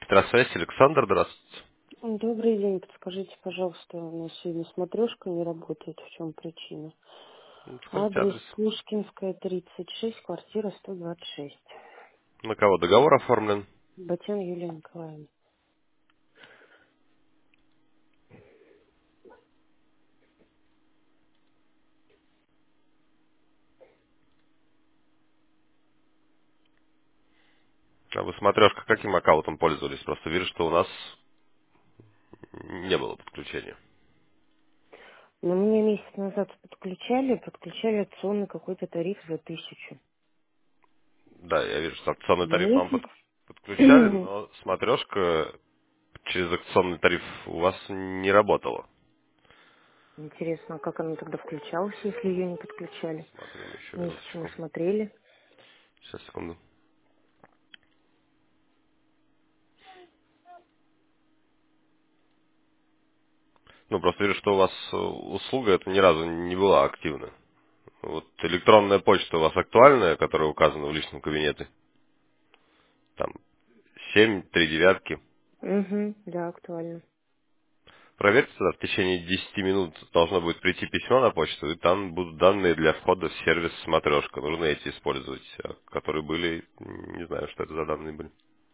Здравствуйте, Александр, здравствуйте. Добрый день. Подскажите, пожалуйста, у нас сегодня смотрешка не работает. В чем причина? Скажите Адрес адрес. Пушкинская, 36, квартира 126. На кого договор оформлен? Батян Юлия Николаевна. А вы смотрешка каким аккаунтом пользовались? Просто вижу, что у нас не было подключения. Но мне месяц назад подключали акционный какой-то тариф за 1000. Да, я вижу, что акционный тариф вам Месяц. подключали, но смотрешка через акционный тариф у вас не работала. Интересно, а как она тогда включалась, если ее не подключали? Смотрим еще Месяц мы минуточку. смотрели. Сейчас, секунду. Ну, просто вижу, что у вас услуга эта ни разу не была активна. Вот электронная почта у вас актуальная, которая указана в личном кабинете? Там 7 3 9. Угу, да, актуально. Проверьте тогда, в течение 10 минут должно будет прийти письмо на почту, и там будут данные для входа в сервис «Смотрешка». Нужно эти использовать, которые были, не знаю, что это за данные были.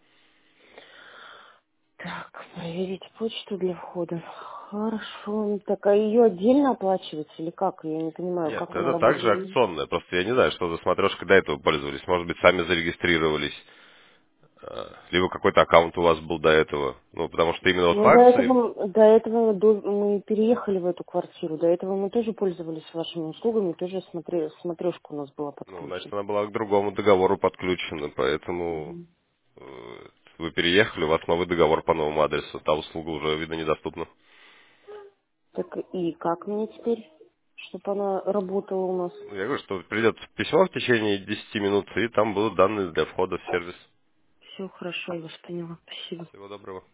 Так, проверить почту для входа. Хорошо. Так, а ее отдельно оплачивать или как? Я не понимаю, Нет, как она это также работает. акционная, просто я не знаю, что за «Смотрешкой» до этого пользовались. Может быть, сами зарегистрировались, либо какой-то аккаунт у вас был до этого. Ну, потому что именно вот по Ну, акции, мы переехали в эту квартиру. До этого мы тоже пользовались вашими услугами, тоже смотрешка у нас была ну, значит, подключена. она была к другому договору подключена, поэтому Мгм. вы переехали, у вас новый договор по новому адресу, та услуга уже, видно, недоступна. Так и как мне теперь, чтобы она работала у нас? Ну, я говорю, что придет письмо в течение 10 минут, и там будут данные для входа в сервис. Все хорошо, я вас поняла. Спасибо. Всего доброго.